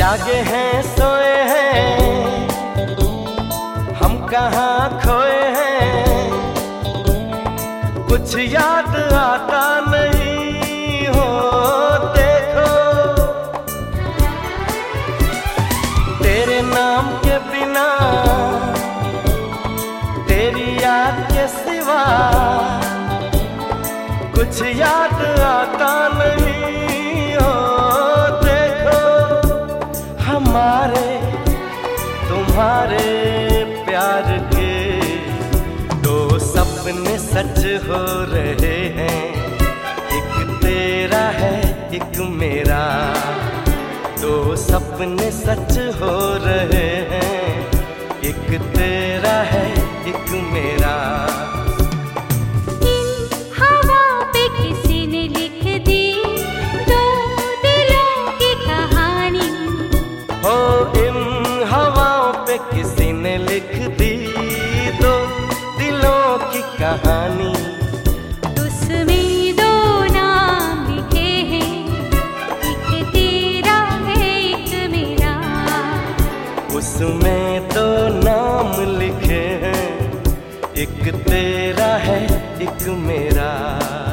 जागे हैं सोए हैं, हम कहाँ खोए हैं, कुछ याद आता नहीं हो। देखो तेरे नाम के बिना, तेरी याद के सिवा कुछ याद आता नहीं हो। देखो हमारे तुम्हारे प्यार के दो सपने सच हो रहे हैं। एक तेरा है एक मेरा, दो सपने सच हो रहे हैं। एक तेरा है एक मेरा। किसी ने लिख दी दो दिलों की कहानी, उसमें दो नाम लिखे हैं, एक तेरा है एक मेरा। उसमें दो नाम लिखे हैं, एक तेरा है एक मेरा।